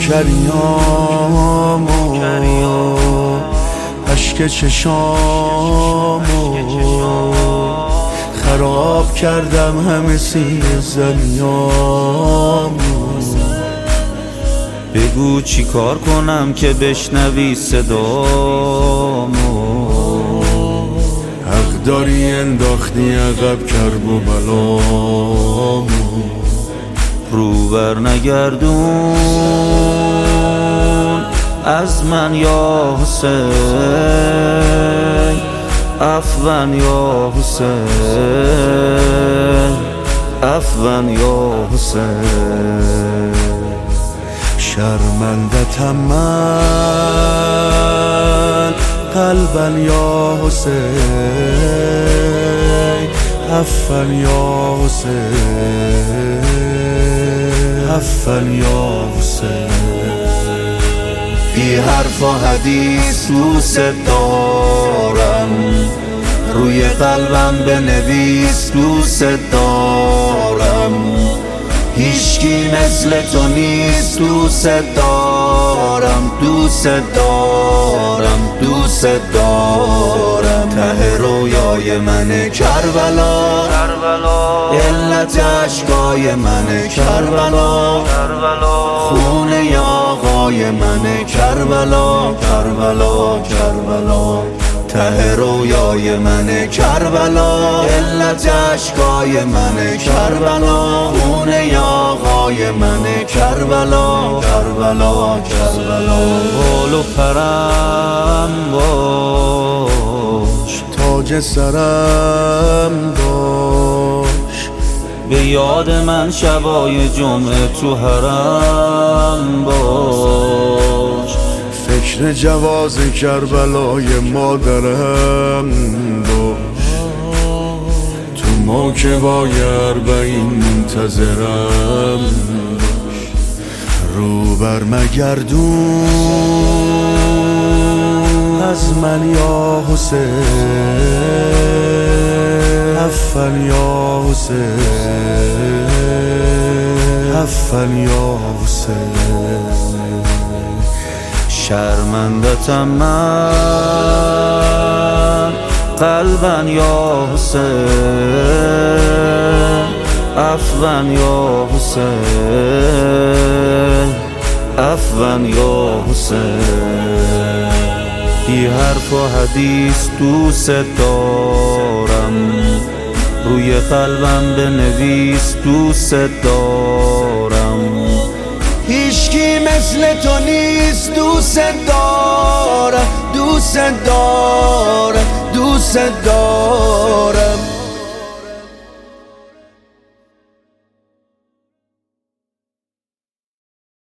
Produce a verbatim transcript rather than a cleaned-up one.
کریامو اشک چشامو خراب کردم همه سیر زمیامو. بگو چی کار کنم که بشنوی صدامو. حق داری انداختی عقب کرب و بلامو. رو بر نگردون از من یا حسین، عفوان یا حسین، عفوان یا حسین. شرمندتم من قلبا یا حسین، عفوان یا حسین، عفوان یا حسین. بی حرف و حدیث دوست دارم، روی قلبم بنویس دوست دارم. هیچکی مثل تو نیست دوست دارم، دوست دارم، دوست دارم. ته رویای من کربلا، علت عشقای من کربلا، خونه آقای من کربلا، کربلا، کربلا. ته رویای من کربلا، علت عشقای من کربلا، خونه آقای من کربلا، کربلا، کربلا. بال و پرم باش، تاج سرم باش، به یاد من شبای جمعه تو حرم باش. فکر جواز کربلای مادرم باش، تو موکبای اربعین منتظرم باش. رو بر مگردون از من یا حسین، عفوان یا حسین، عفوان یا حسین. شرمندتم من قلبا یا حسین، عفوان یا حسین، عفوان یا حسین. بی حرف و حدیث دوست دارم، روی قلبم بنویس دوست دارم. هیچکی مثل تو نیست دوست دارم، دوست دارم، دوست دارم.